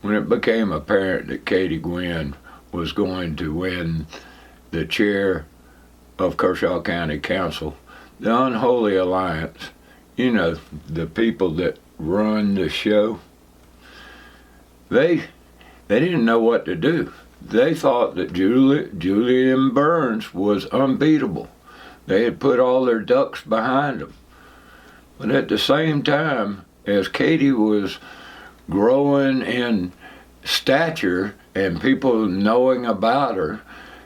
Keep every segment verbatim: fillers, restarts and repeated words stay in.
when it became apparent that Katie Gwinn was going to win the chair of Kershaw County Council, the Unholy Alliance, you know, the people that run the show, they they didn't know what to do. They thought that Julie, Julian Burns was unbeatable. They had put all their ducks behind him. But at the same time, as Katie was growing in stature and people knowing about her,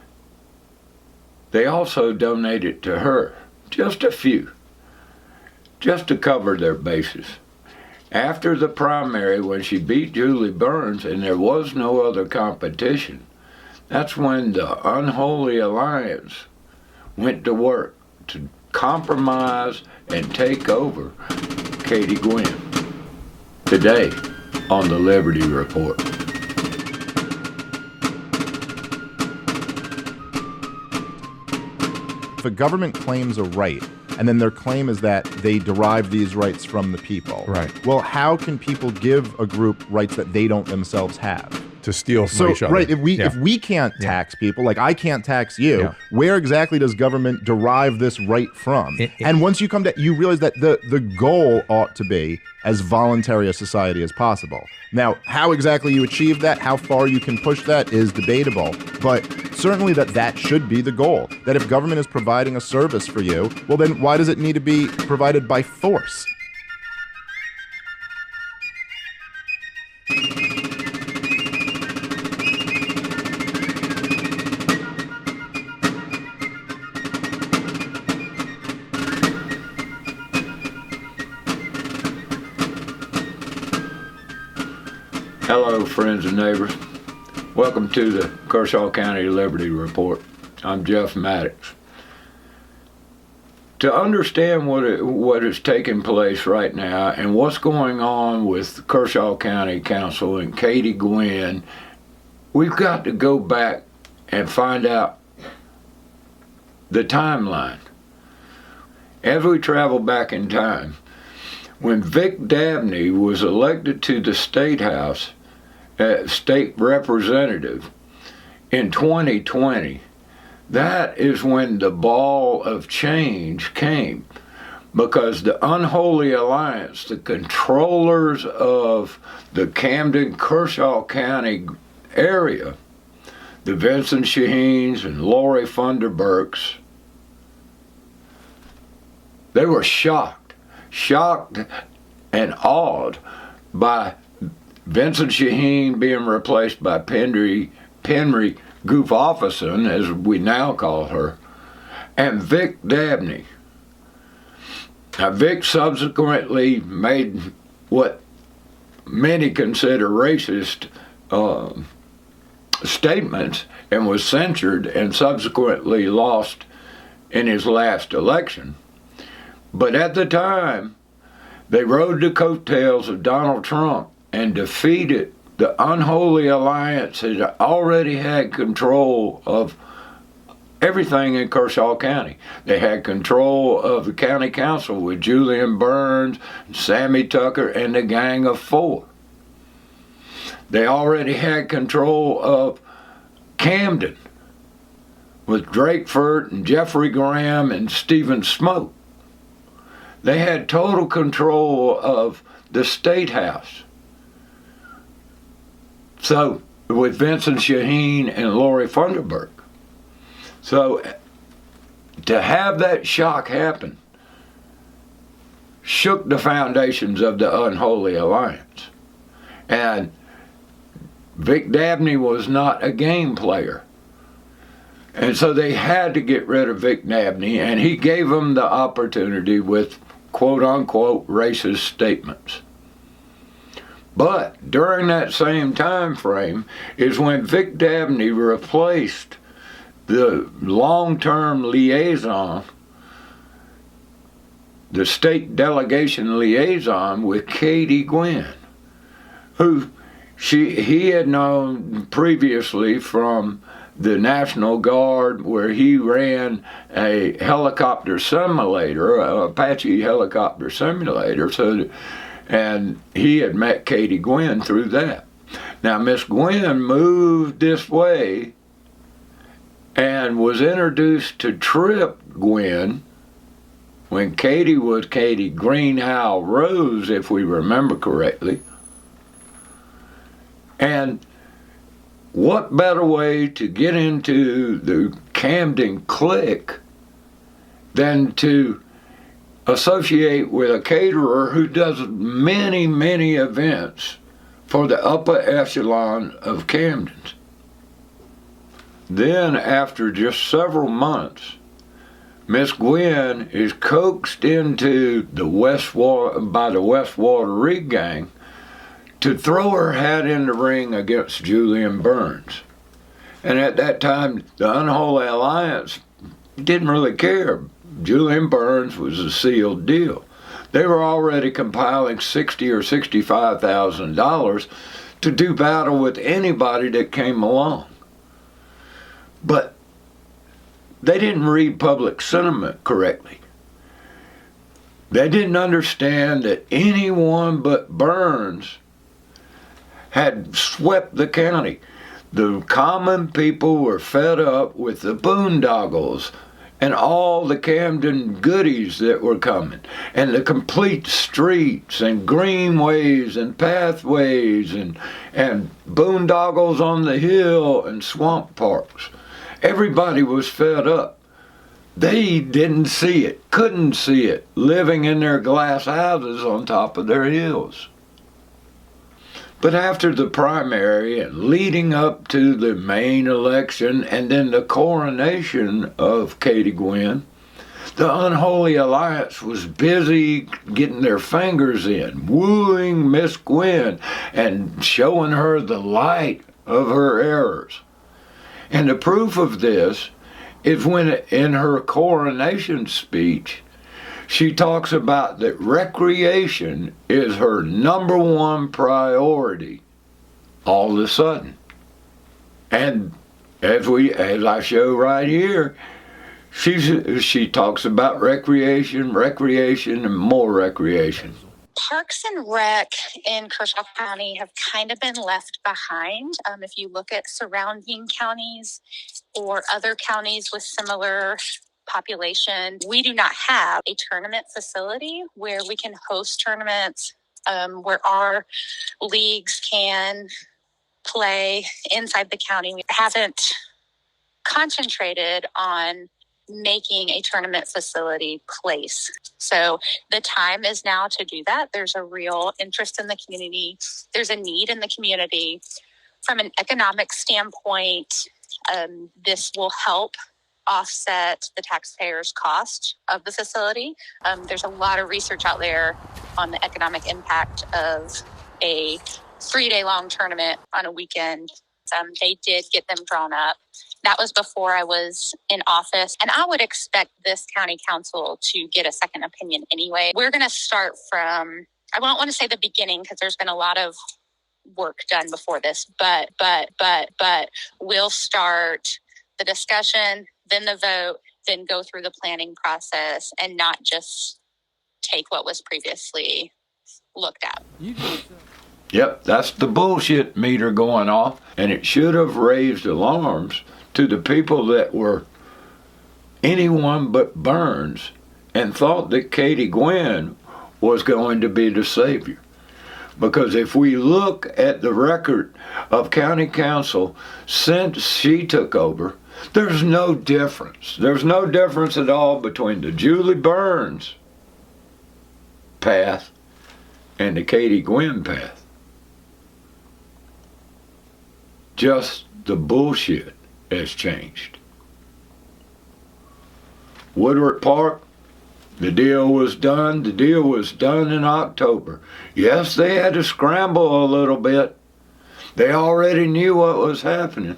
they also donated to her, just a few, just to cover their bases. After the primary, when she beat Julie Burns and there was no other competition, that's when the Unholy Alliance went to work to compromise and take over Katie Gwinn. Today on the Liberty Report. If a government claims a right, and then their claim is that they derive these rights from the people. Right. Well, how can people give a group rights that they don't themselves have? To steal from So, each other. right, if we Yeah. if we can't Yeah. tax people, like I can't tax you, Yeah. where exactly does government derive this right from? It- it- and once you come to, you realize that the the goal ought to be as voluntary a society as possible. Now, how exactly you achieve that, how far you can push that is debatable, but certainly that that should be the goal. That if government is providing a service for you, well then why does it need to be provided by force? Hello, friends and neighbors. Welcome to the Kershaw County Liberty Report. I'm Jeff Maddox. To understand what it, what is taking place right now and what's going on with Kershaw County Council and Katie Gwinn, we've got to go back and find out the timeline. As we travel back in time, when Vic Dabney was elected to the State House, uh, state representative in twenty twenty, that is when the ball of change came, because the Unholy Alliance, the controllers of the Camden-Kershaw County area, the Vincent Shaheens and Lori Funderburks, they were shocked, shocked and awed by Vincent Shaheen being replaced by Penry, Penry Goof Officer, as we now call her, and Vic Dabney. Now, Vic subsequently made what many consider racist uh, statements and was censured and subsequently lost in his last election. But at the time, they rode the coattails of Donald Trump and defeated the Unholy Alliance that already had control of everything in Kershaw County. They had control of the county council with Julian Burns, Sammy Tucker, and the Gang of Four. They already had control of Camden with Drakeford and Jeffrey Graham and Stephen Smoke. They had total control of the State House. So, with Vincent Shaheen and Lori Funderburk. So, to have that shock happen shook the foundations of the Unholy Alliance. And Vic Dabney was not a game player. And so they had to get rid of Vic Dabney, and he gave them the opportunity with quote-unquote racist statements. But during that same time frame is when Vic Dabney replaced the long-term liaison, the state delegation liaison, with Katie Gwinn, who she he had known previously from the National Guard, where he ran a helicopter simulator, a Apache helicopter simulator, so and he had met Katie Gwinn through that. Now, Miss Gwen moved this way and was introduced to Trip Gwen when Katie was Katie Greenhow Rose, if we remember correctly. And what better way to get into the Camden clique than to associate with a caterer who does many, many events for the upper echelon of Camden's. Then, after just several months, Miss Gwen is coaxed into the Westwater by the Westwater Rig Gang to throw her hat in the ring against Julian Burns. And at that time, the Unholy Alliance didn't really care. Julian Burns was a sealed deal. They were already compiling sixty or sixty-five thousand dollars to do battle with anybody that came along. But they didn't read public sentiment correctly. They didn't understand that anyone but Burns had swept the county. The common people were fed up with the boondoggles and all the Camden goodies that were coming, and the complete streets and greenways and pathways and, and boondoggles on the hill and swamp parks. Everybody was fed up. They didn't see it, couldn't see it, living in their glass houses on top of their hills. But after the primary and leading up to the main election and then the coronation of Katie Gwen, the Unholy Alliance was busy getting their fingers in, wooing Miss Gwen and showing her the light of her errors. And the proof of this is when in her coronation speech, she talks about that recreation is her number one priority all of a sudden. And as we, as I show right here, she's, she talks about recreation, recreation, and more recreation. Parks and Rec in Kershaw County have kind of been left behind. Um, if you look at surrounding counties or other counties with similar population, we do not have a tournament facility where we can host tournaments, um, where our leagues can play inside the county. We haven't concentrated on making a tournament facility place. So the time is now to do that. There's a real interest in the community. There's a need in the community. From an economic standpoint, um, this will help offset the taxpayers' cost of the facility. Um, there's a lot of research out there on the economic impact of a three-day long tournament on a weekend. Um, they did get them drawn up. That was before I was in office. And I would expect this county council to get a second opinion anyway. We're going to start from, I don't want to say the beginning because there's been a lot of work done before this, but, but, but, but we'll start the discussion, then the vote, then go through the planning process and not just take what was previously looked at. Yep, that's the bullshit meter going off, and it should have raised alarms to the people that were anyone but Burns and thought that Katie Gwen was going to be the savior. Because if we look at the record of county council since she took over, there's no difference. There's no difference at all between the Julie Burns path and the Katie Gwen path. Just the bullshit has changed. Woodward Park, the deal was done. The deal was done in October. Yes, they had to scramble a little bit. They already knew what was happening.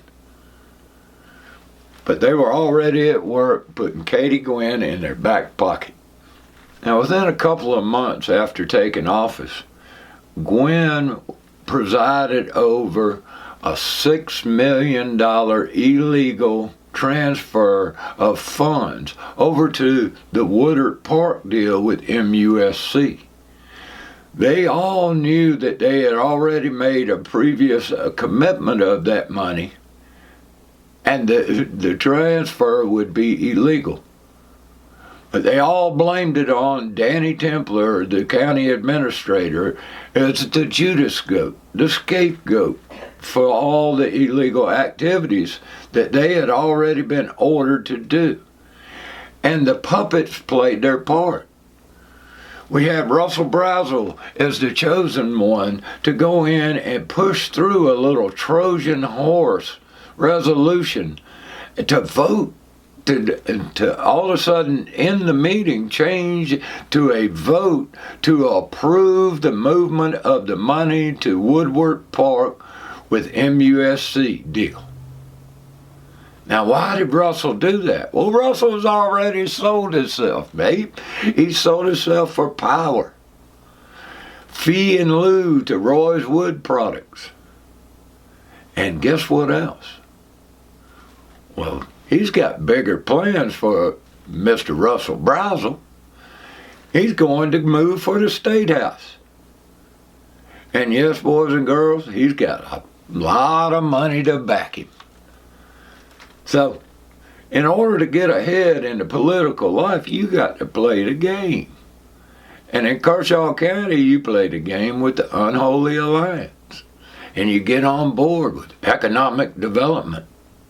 But they were already at work putting Katie Gwen in their back pocket. Now, within a couple of months after taking office, Gwen presided over a six million dollars illegal transfer of funds over to the Woodward Park deal with M U S C. They all knew that they had already made a previous uh, commitment of that money, and the, the transfer would be illegal. But they all blamed it on Danny Templer, the county administrator, as the Judas goat, the scapegoat for all the illegal activities that they had already been ordered to do. And the puppets played their part. We had Russell Brazel as the chosen one to go in and push through a little Trojan horse resolution to vote, to, to all of a sudden in the meeting change to a vote to approve the movement of the money to Woodward Park with M U S C deal. Now, why did Russell do that? Well, Russell's already sold himself, babe. He sold himself for power. Fee and lieu to Roy's Wood Products. And guess what else? Well, he's got bigger plans for Mister Russell Brazel. He's going to move for the State House. And yes, boys and girls, he's got a lot of money to back him. So, in order to get ahead in the political life, you got to play the game. And in Kershaw County, you play the game with the Unholy Alliance. And you get on board with economic development,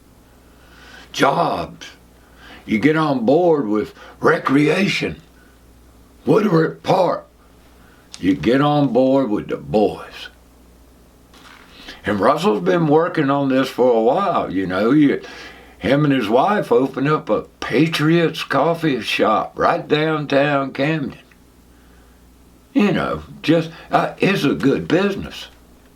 jobs. You get on board with recreation, Woodward Park. You get on board with the boys. And Russell's been working on this for a while, you know. You, him and his wife opened up a Patriots coffee shop right downtown Camden. You know, just, uh, it's a good business.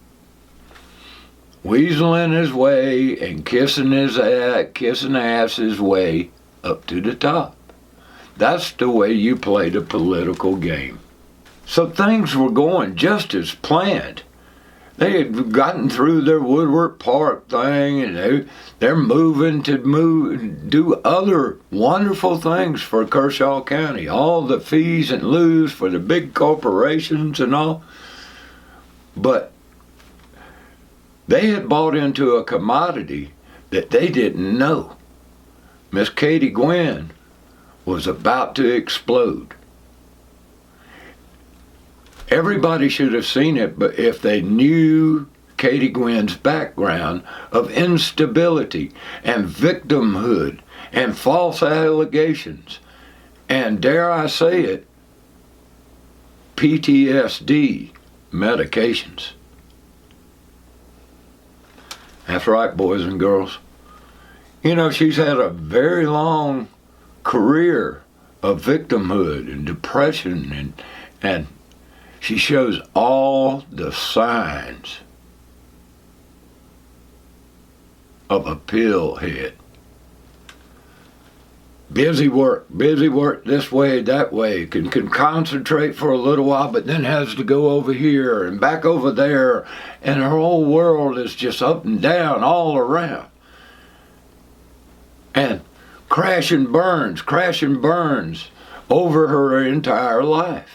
Weaseling his way and kissing his ass, kissing ass his way up to the top. That's the way you play the political game. So things were going just as planned. They had gotten through their Woodward Park thing, and they, they're moving to move, do other wonderful things for Kershaw County. All the fees and lieu's for the big corporations and all. But they had bought into a commodity that they didn't know. Miss Katie Gwynn was about to explode. Everybody should have seen it, but if they knew Katie Gwynn's background of instability and victimhood and false allegations, and dare I say it, P T S D medications. That's right, boys and girls. You know, she's had a very long career of victimhood and depression, and and she shows all the signs of a pill head. Busy work, busy work this way, that way, can, can concentrate for a little while, but then has to go over here and back over there, and her whole world is just up and down all around. And crash and burns, crash and burns over her entire life.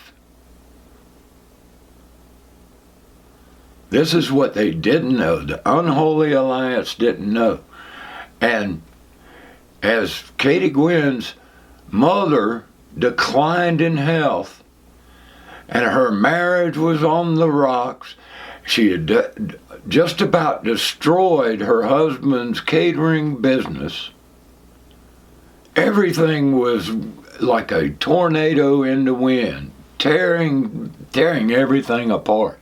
This is what they didn't know. The Unholy Alliance didn't know. And as Katie Gwynn's mother declined in health and her marriage was on the rocks, she had d- just about destroyed her husband's catering business. Everything was like a tornado in the wind, tearing, tearing everything apart.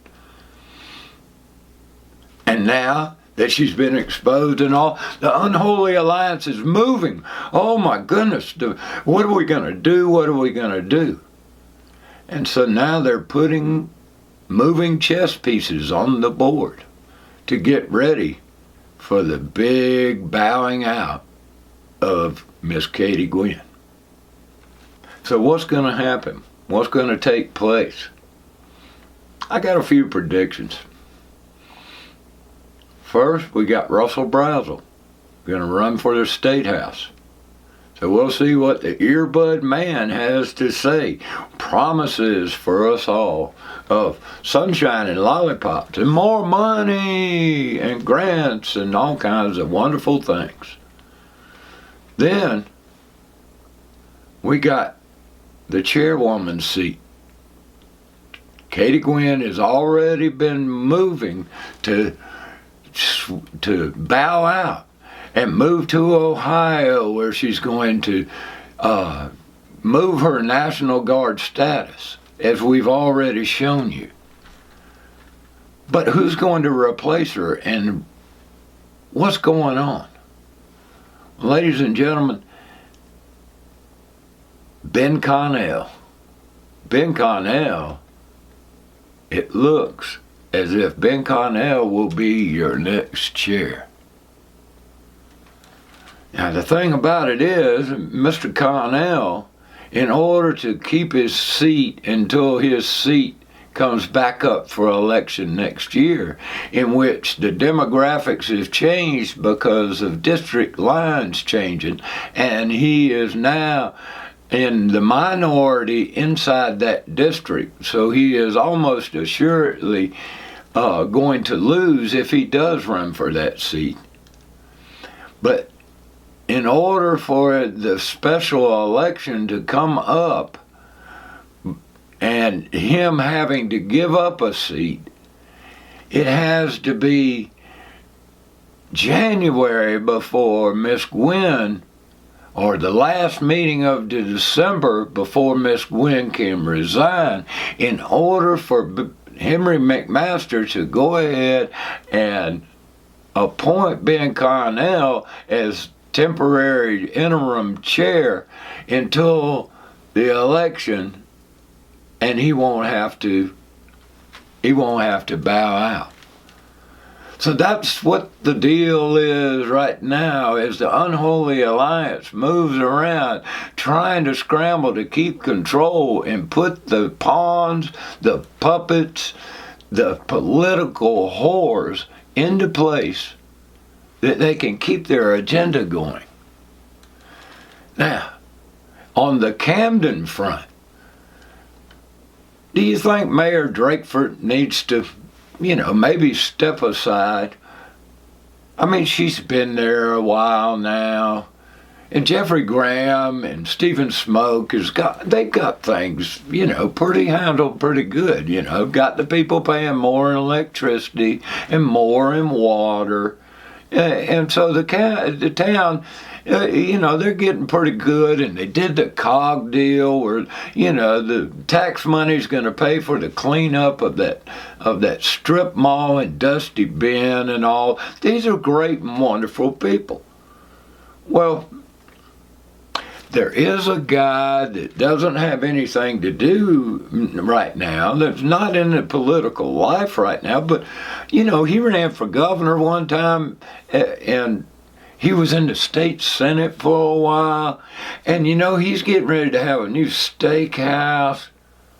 And now that she's been exposed and all, the Unholy Alliance is moving. Oh my goodness, what are we going to do? What are we going to do? And so now they're putting moving chess pieces on the board to get ready for the big bowing out of Miss Katie Gwynn. So what's going to happen? What's going to take place? I got a few predictions. First, we got Russell Brazel going to run for the State House. So we'll see what the earbud man has to say. promises for us all of sunshine and lollipops and more money and grants and all kinds of wonderful things. Then we got the chairwoman's seat. Katie Gwynn has already been moving to to bow out and move to Ohio, where she's going to uh, move her National Guard status, as we've already shown you. But who's going to replace her, and what's going on? Ladies and gentlemen, Ben Connell. Ben Connell, it looks as if Ben Connell will be your next chair. Now, the thing about it is, Mister Connell, in order to keep his seat until his seat comes back up for election next year, in which the demographics have changed because of district lines changing, and he is now in the minority inside that district, so he is almost assuredly uh, going to lose if he does run for that seat. But in order for the special election to come up and him having to give up a seat, it has to be January before Miss Gwynn, or the last meeting of the December before Miss Gwynn can resign, in order for B- Henry McMaster to go ahead and appoint Ben Connell as temporary interim chair until the election, and he won't have to he won't have to bow out. So that's what the deal is right now, as the Unholy Alliance moves around trying to scramble to keep control and put the pawns, the puppets, the political whores into place that they can keep their agenda going. Now, on the Camden front, do you think Mayor Drakeford needs to, you know, maybe step aside? I mean, she's been there a while now. And Jeffrey Graham and Stephen Smoke has got, they got things, you know, pretty handled pretty good, you know, got the people paying more in electricity and more in water. Uh, and so the, ca- the town, uh, you know, they're getting pretty good, and they did the cog deal where, you know, the tax money's going to pay for the cleanup of that of that strip mall and Dusty Bend and all. These are great and wonderful people. Well, there is a guy that doesn't have anything to do right now, that's not in the political life right now, but, you know, he ran for governor one time, and he was in the state senate for a while, and, you know, he's getting ready to have a new steakhouse.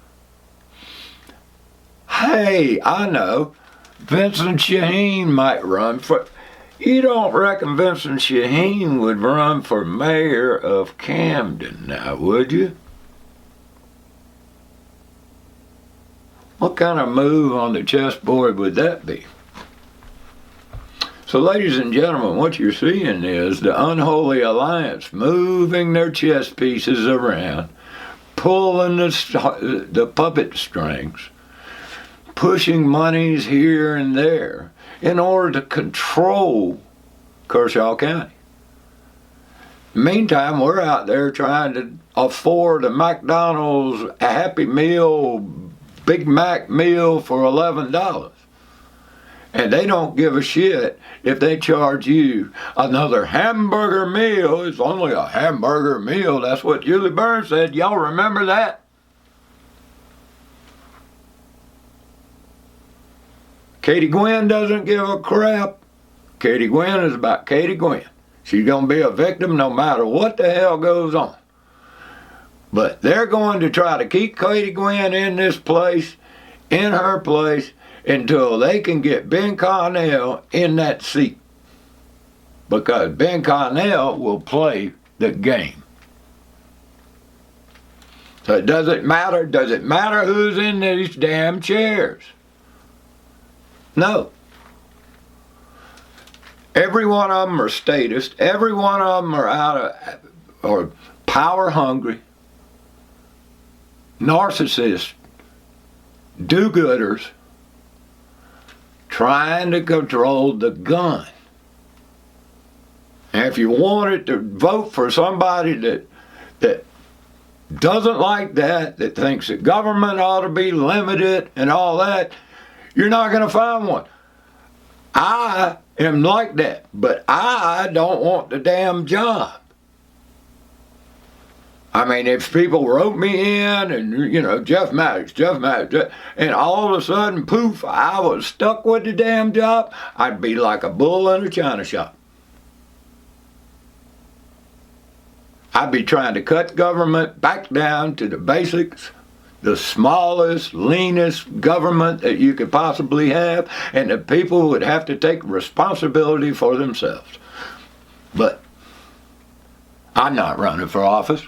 Hey, I know, Vincent Shaheen might run for... You don't reckon Vincent Shaheen would run for mayor of Camden now, would you? What kind of move on the chessboard would that be? So, ladies and gentlemen, what you're seeing is the Unholy Alliance moving their chess pieces around, pulling the, the puppet strings, pushing monies here and there, in order to control Kershaw County. Meantime, we're out there trying to afford a McDonald's a Happy Meal, Big Mac meal for eleven dollars. And they don't give a shit if they charge you another hamburger meal. It's only a hamburger meal. That's what Julie Byrne said. Y'all remember that? Katie Gwynn doesn't give a crap. Katie Gwynn is about Katie Gwynn. She's going to be a victim no matter what the hell goes on. But they're going to try to keep Katie Gwynn in this place, in her place, until they can get Ben Connell in that seat. Because Ben Connell will play the game. So does it matter? Does it matter who's in these damn chairs? No. Every one of them are statists. Every one of them are out of, or power hungry, narcissists, do-gooders, trying to control the gun. And if you wanted to vote for somebody that that doesn't like that, that thinks that government ought to be limited and all that, you're not going to find one. I am like that, but I don't want the damn job. I mean, if people wrote me in and, you know, Jeff Maddox, Jeff Maddox, Jeff, and all of a sudden, poof, I was stuck with the damn job, I'd be like a bull in a china shop. I'd be trying to cut government back down to the basics, the smallest, leanest government that you could possibly have, and the people would have to take responsibility for themselves. But I'm not running for office.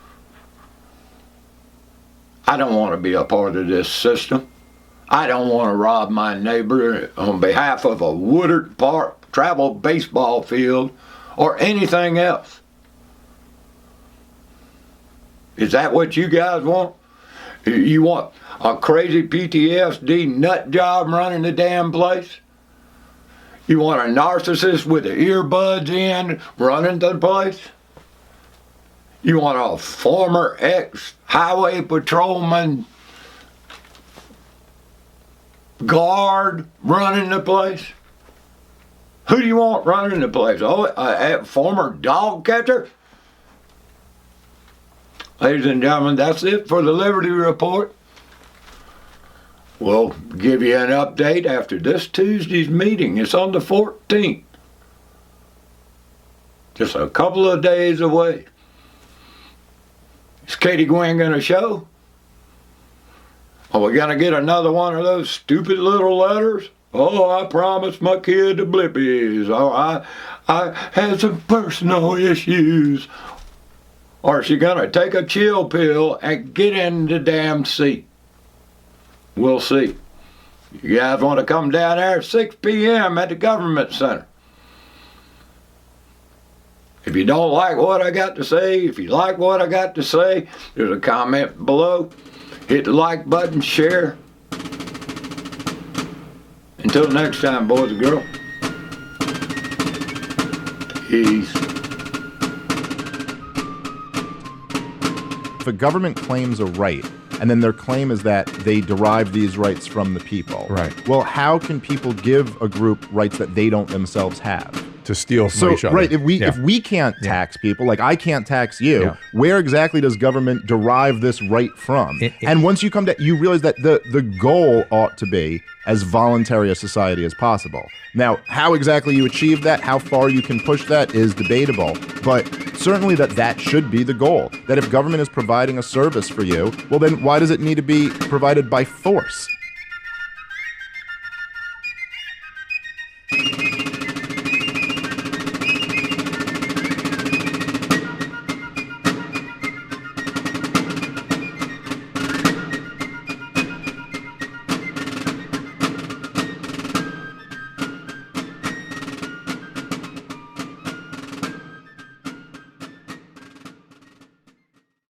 I don't want to be a part of this system. I don't want to rob my neighbor on behalf of a Woodard Park travel baseball field or anything else. Is that what you guys want? You want a crazy P T S D nut job running the damn place? You want a narcissist with the earbuds in running the place? You want a former ex-highway patrolman guard running the place? Who do you want running the place? Oh, a, a former dog catcher? Ladies and gentlemen, that's it for the Liberty Report. We'll give you an update after this Tuesday's meeting. It's on the fourteenth. Just a couple of days away. Is Katie Gwynn going to show? Are we going to get another one of those stupid little letters? Oh, I promised my kid the blippies. Oh, I, I had some personal issues. Or is she going to take a chill pill and get in the damn seat? We'll see. You guys want to come down there at six p.m. at the Government Center. If you don't like what I got to say, if you like what I got to say, there's a comment below. Hit the like button, share. Until next time, boys and girls. Peace. If a government claims a right, and then their claim is that they derive these rights from the people. Right. Well, how can people give a group rights that they don't themselves have? To steal from So, each other. right, if we Yeah. if we can't Yeah. tax people, like I can't tax you, Yeah. where exactly does government derive this right from? It- it- and once you come to, you realize that the the goal ought to be as voluntary a society as possible. Now, how exactly you achieve that, how far you can push that is debatable, but certainly that that should be the goal. That if government is providing a service for you, well then why does it need to be provided by force?